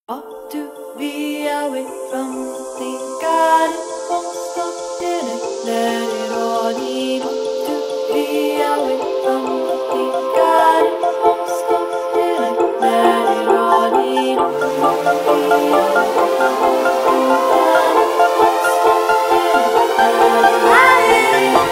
Ought to be away from the thing. Got it, won't stop, didn't let it all in. Ought to be away from the thing. Got it, won't stop, didn't let it all in. Ought to be away from the thing. Got it, won't stop, didn't let it all in.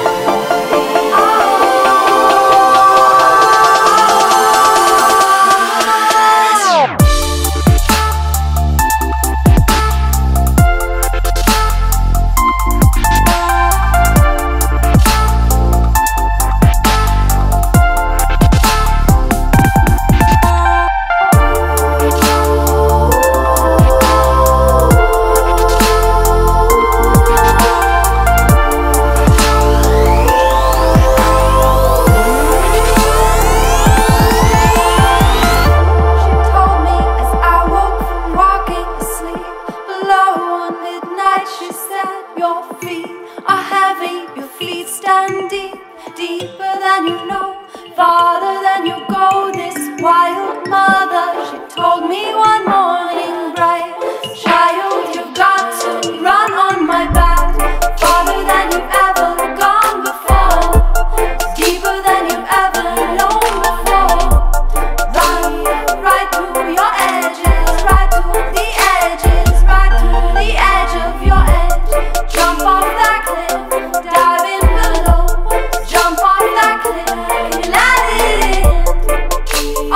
She said, your feet are heavy, your feet stand deep, deeper than you know, farther than you go. This wild mother, she told me one morning bright, child, you've got to run on my back, farther than you've ever gone before, deeper than you've ever known before. Run right to your edges, right to the edges, right to the edge of your edge. Jump off that cliff, dive in below. Jump off that cliff, and let it in.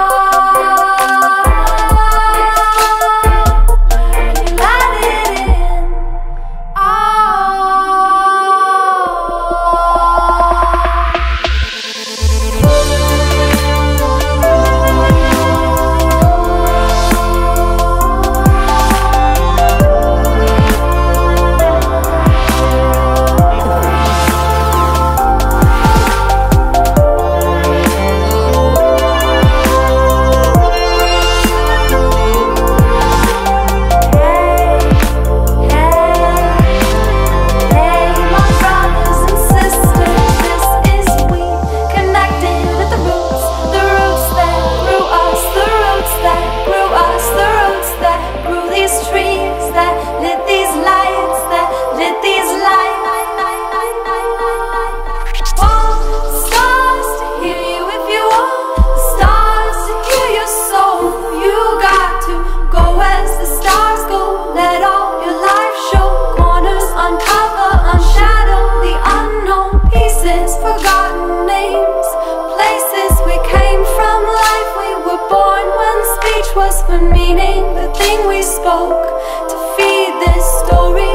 Let it was for meaning, the thing we spoke to feed this story.